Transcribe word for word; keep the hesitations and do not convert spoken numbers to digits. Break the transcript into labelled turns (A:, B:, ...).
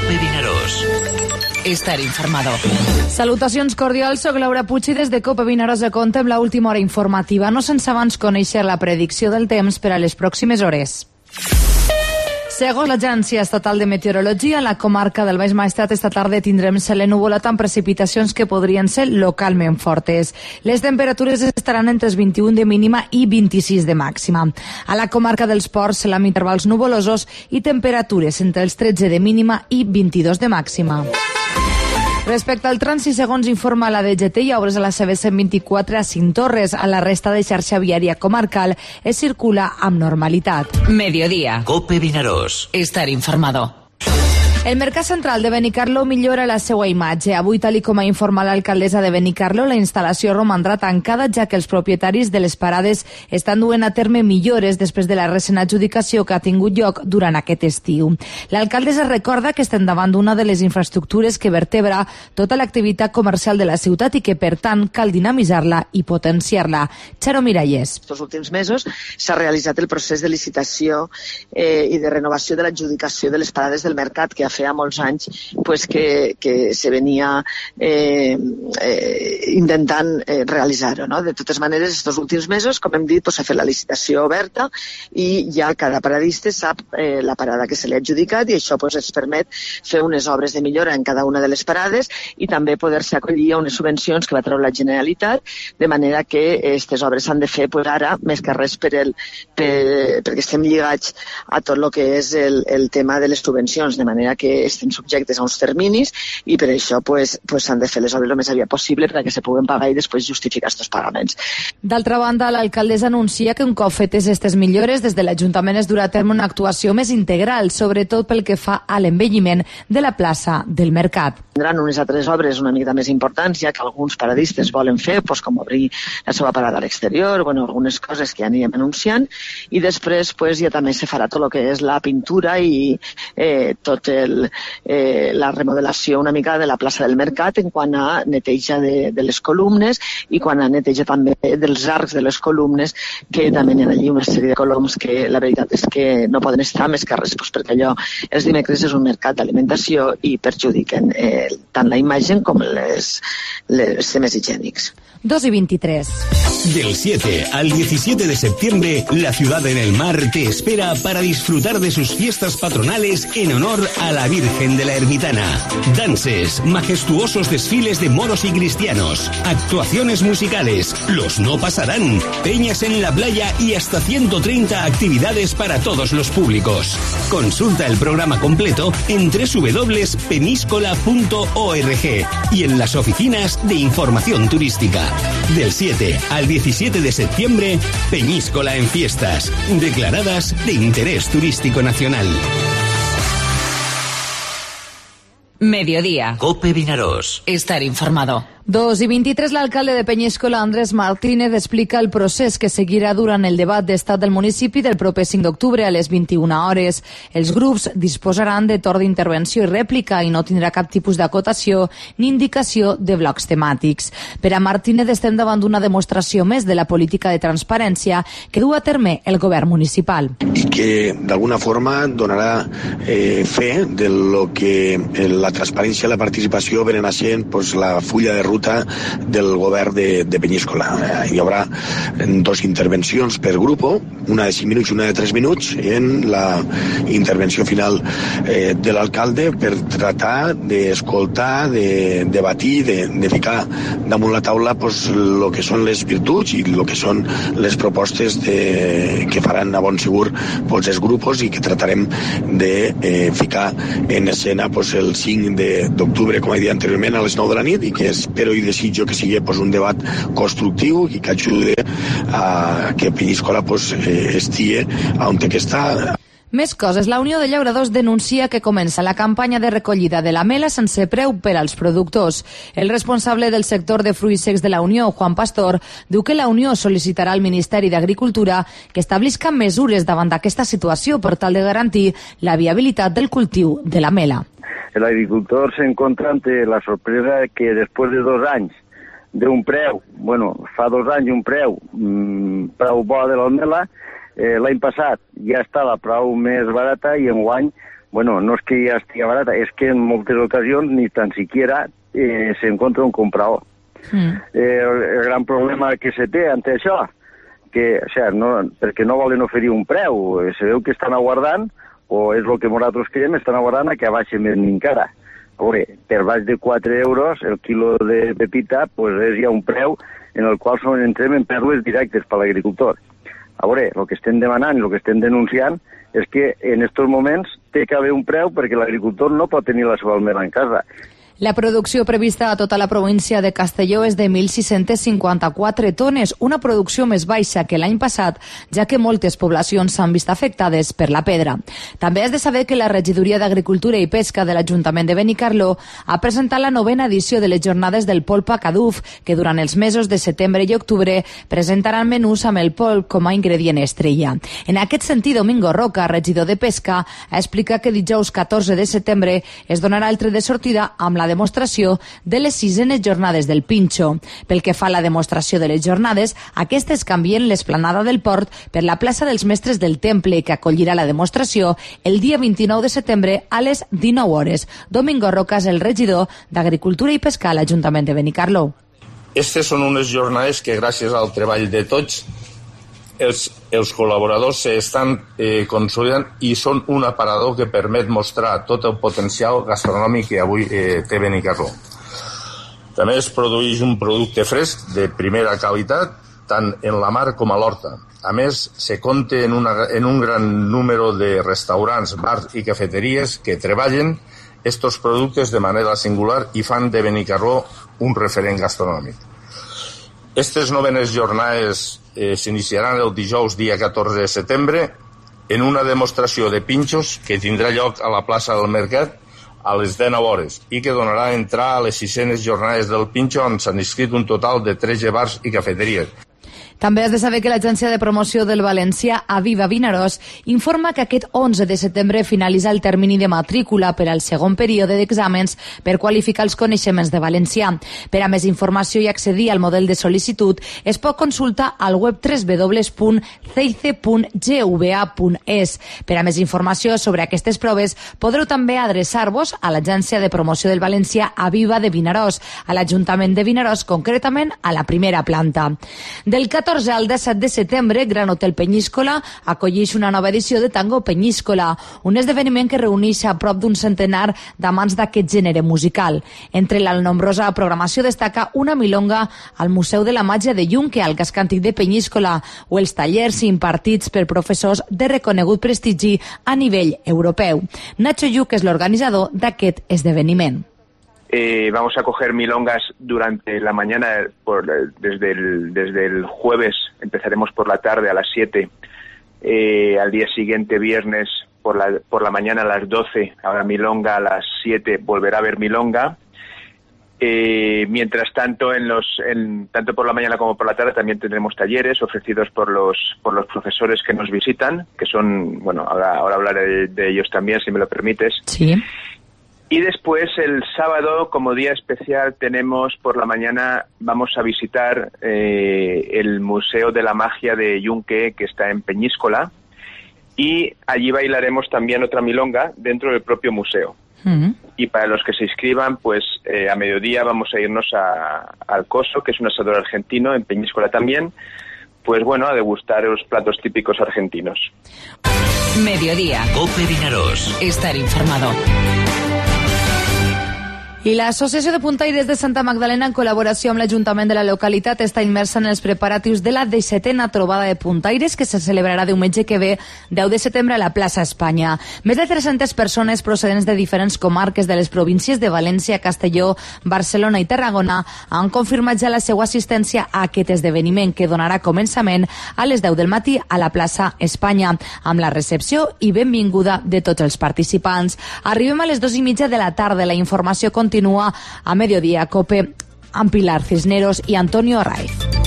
A: Cope Vinaròs. Estar informado.
B: Salutacions cordials, soc Laura Puig i des de Cope Vinaròs de compte amb l'última hora informativa, no sense abans conèixer la predicció del temps per a les pròximes hores. Segons l'Agència Estatal de Meteorologia, la comarca del Baix Maestrat esta tarda tindrem cel ennuvolat amb precipitacions que podrien ser localment fortes. Les temperatures estaran entre els vint-i-un de mínima i vint-i-sis de màxima. A la comarca dels Ports, amb intervals nuvolosos i temperatures entre els tretze de mínima i vint-i-dos de màxima. Respecte al trànsit, segons informa la D G T, hi ha obres a la C B cent vint-i-quatre a Cinctorres. A la resta de xarxa viària comarcal es circula amb normalitat.
A: Mediodía. Cope Vinaròs. Estar informado.
B: El Mercat Central de Benicarló millora la seva imatge. Avui, tal com ha informat l'alcaldessa de Benicarló, la instal·lació romandrà tancada, ja que els propietaris de les parades estan duent a terme millores després de la recent adjudicació que ha tingut lloc durant aquest estiu. L'alcaldessa recorda que estem davant d'una de les infraestructures que vertebra tota l'activitat comercial de la ciutat i que, per tant, cal dinamitzar-la i potenciar-la. Charo Miralles.
C: Estos últims mesos s'ha realitzat el procés de licitació eh, i de renovació de l'adjudicació de les parades del mercat, que feia molts anys pues, que, que se venia eh, eh, intentant eh, realitzar-ho. No? De totes maneres, aquests últims mesos, com hem dit, pues, s'ha fet la licitació oberta i ja cada paradista sap eh, la parada que se li ha adjudicat i això pues, ens permet fer unes obres de millora en cada una de les parades i també poder-se acollir a unes subvencions que va treure la Generalitat, de manera que aquestes obres s'han de fer pues, ara, més que res per el, per, perquè estem lligats a tot el que és el, el tema de les subvencions, de manera que estem subjectes a uns terminis i per això pues, pues, s'han de fer les obres el més aviat possible perquè se puguen pagar i després justificar aquests pagaments.
B: D'altra banda, l'alcaldessa anuncia que un cop fetes aquestes millores, des de l'Ajuntament es durà a terme una actuació més integral, sobretot pel que fa a l'embelliment de la plaça del Mercat.
C: Tindran unes altres obres una mica més importants, ja que alguns paradistes volen fer, pues, com obrir la seva parada a l'exterior, bueno, algunes coses que ja anirem anunciant, i després pues, ja també se farà tot el que és la pintura i eh, tot el El, eh, la remodelació una mica de la plaça del Mercat en quant a neteja de, de les columnes i quan a neteja també dels arcs de les columnes, que també hi ha allí una sèrie de coloms que la veritat és que no poden estar més que res, doncs perquè allò els dimecres és un mercat d'alimentació i perjudiquen eh, tant la imatge com les, les temes higiènics.
B: dos y veintitrés.
D: Del siete al diecisiete de septiembre, la ciudad en el mar te espera para disfrutar de sus fiestas patronales en honor a la Virgen de la Ermitana. Dances, majestuosos desfiles de moros y cristianos, actuaciones musicales, los no pasarán, peñas en la playa y hasta ciento treinta actividades para todos los públicos. Consulta el programa completo en doble u doble u doble u punto peníscola punto org y en las oficinas de información turística. Del siete al diecisiete de septiembre, Peñíscola en fiestas, declaradas de interés turístico nacional.
A: Mediodía. Cope Vinaròs. Estar informado.
B: dos y veintitrés, l'alcalde de Peñíscola, Andrés Martínez, explica el procés que seguirà durant el debat d'estat del municipi del proper cinc d'octubre a les vint-i-una hores. Els grups disposaran de torn d'intervenció i rèplica i no tindrà cap tipus d'acotació ni indicació de blocs temàtics. Per a Martínez estem davant d'una demostració més de la política de transparència que du a terme el govern municipal.
E: I que d'alguna forma donarà eh, fe de lo que eh, la transparència i la participació venen a ser pues, la fulla de ruta del govern de, de Peñíscola. Eh, hi haurà dos intervencions per grup, una de cinc minuts i una de tres minuts, en la intervenció final eh, de l'alcalde per tratar d'escoltar, de debatir, de, de ficar damunt la taula pues, lo que són les virtuts i lo que són les propostes de, que faran a bon segur pues, els grups i que tratarem de eh, ficar en escena pues, el cinc d'octubre, com he dit anteriorment, a les nou de la nit, i que espero i desitjo que sigui pues, un debat constructiu i que ajude a que Peñíscola pues, eh, estigui on té que estar.
B: Més coses. La Unió de Llauradors denuncia que comença la campanya de recollida de la mela sense preu per als productors. El responsable del sector de fruits secs de la Unió, Juan Pastor, diu que la Unió sol·licitarà al Ministeri d'Agricultura que establisca mesures davant d'aquesta situació per tal de garantir la viabilitat del cultiu de la mela.
F: El agricultor se encuentra ante la sorpresa de que después de dos anys d'un preu, bueno, fa dos anys un preu mmm, preu bo de la mela, eh, l'any passat ja estava prou més barata i enguany bueno, no es que ya esté barata, es que en moltes ocasions ni tan siquiera eh, se encuentra un comprador. Mm. Eh, el, el gran problema que se té ante això, que, o sea, no, perquè no volen oferir un preu, se veu que estan aguardant, o és el que nosaltres creiem, estan aguardant a que baixi més encara. A veure, per baix de quatre euros el quilo de pepita pues, és ja un preu en el qual són, entrem en pèrdues directes per l'agricultor. A veure, el que estem demanant i el que estem denunciant és que en aquests moments té que haver un preu perquè l'agricultor no pot tenir la seva almera en casa.
B: La producció prevista a tota la província de Castelló és de mil sis-cents cinquanta-quatre tones, una producció més baixa que l'any passat, ja que moltes poblacions s'han vist afectades per la pedra. També has de saber que la Regidoria d'Agricultura i Pesca de l'Ajuntament de Benicarló ha presentat la novena edició de les jornades del polp a Caduf, que durant els mesos de setembre i octubre presentaran menús amb el polp com a ingredient estrella. En aquest sentit, Domingo Roca, regidor de Pesca, ha explicat que dijous catorze de setembre es donarà el tret de sortida amb la demostració de les sisenes jornades del Pinxo. Pel que fa a la demostració de les jornades, aquestes canvien l'esplanada del port per la plaça dels Mestres del Temple, que acollirà la demostració el dia vint-i-nou de setembre a les dinou hores. Domingo Roca és el regidor d'Agricultura i Pesca a l'Ajuntament de Benicarló.
G: Aquestes són unes jornades que, gràcies al treball de tots, els, els col·laboradors s'estan eh, consolidant i són un aparador que permet mostrar tot el potencial gastronòmic que avui eh, té Benicarló. També es produeix un producte fresc de primera qualitat, tant en la mar com a l'horta. A més, se compta en, una, en un gran número de restaurants, bars i cafeteries que treballen estos productes de manera singular i fan de Benicarló un referent gastronòmic. Aquestes novenes jornades eh, s'iniciaran el dijous dia catorze de setembre en una demostració de pinxos que tindrà lloc a la plaça del Mercat a les dinou hores i que donarà entrar a les sisenes jornades del pinxo on s'han inscrit un total de tretze bars i cafeteries.
B: També has de saber que l'Agència de Promoció del Valencià, Aviva Vinaròs, informa que aquest onze de setembre finalitza el termini de matrícula per al segon període d'exàmens per qualificar els coneixements de valencià. Per a més informació i accedir al model de sol·licitud, es pot consultar al web w w w punt ceice punt g v a punt es. Per a més informació sobre aquestes proves, podreu també adreçar-vos a l'Agència de Promoció del Valencià, Aviva de Vinaròs, a l'Ajuntament de Vinaròs, concretament a la primera planta. Del catorze al disset de setembre, Gran Hotel Penyíscola acolleix una nova edició de Tango Penyíscola, un esdeveniment que reuneix a prop d'un centenar d'amants d'aquest gènere musical. Entre la nombrosa programació destaca una milonga al Museu de la Màgia de Yunque, al casc antic de Penyíscola, o els tallers impartits per professors de reconegut prestigi a nivell europeu. Nacho Lluc és l'organitzador d'aquest esdeveniment.
H: Eh, vamos a coger milongas durante la mañana, por, desde, el, desde el jueves empezaremos por la tarde a las siete, eh, al día siguiente viernes por la, por la mañana a las doce habrá milonga, a las siete volverá a haber milonga. Eh, mientras tanto, en los, en, tanto por la mañana como por la tarde también tendremos talleres ofrecidos por los, por los profesores que nos visitan, que son, bueno, ahora, ahora hablaré de, de ellos también, si me lo permites.
B: Sí.
H: Y después, el sábado, como día especial, tenemos por la mañana, vamos a visitar eh, el Museo de la Magia de Yunque, que está en Peñíscola, y allí bailaremos también otra milonga dentro del propio museo. Uh-huh. Y para los que se inscriban, pues eh, a mediodía vamos a irnos a, al Coso, que es un asador argentino, en Peñíscola también, pues bueno, a degustar los platos típicos argentinos.
A: Mediodía. COPE Vinaròs. Estar informado.
B: I l'Associació de Puntaires de Santa Magdalena, en col·laboració amb l'Ajuntament de la localitat, està immersa en els preparatius de la dissetena trobada de puntaires que se celebrarà diumenge que ve, deu de setembre, a la plaça Espanya. Més de tres-centes persones procedents de diferents comarques de les províncies de València, Castelló, Barcelona i Tarragona han confirmat ja la seva assistència a aquest esdeveniment, que donarà començament a les deu del matí a la plaça Espanya, amb la recepció i benvinguda de tots els participants. Arribem a les dues i mitja de la tarda. La informació continua a Mediodía COPE amb Pilar Cisneros i Antonio Arraiz.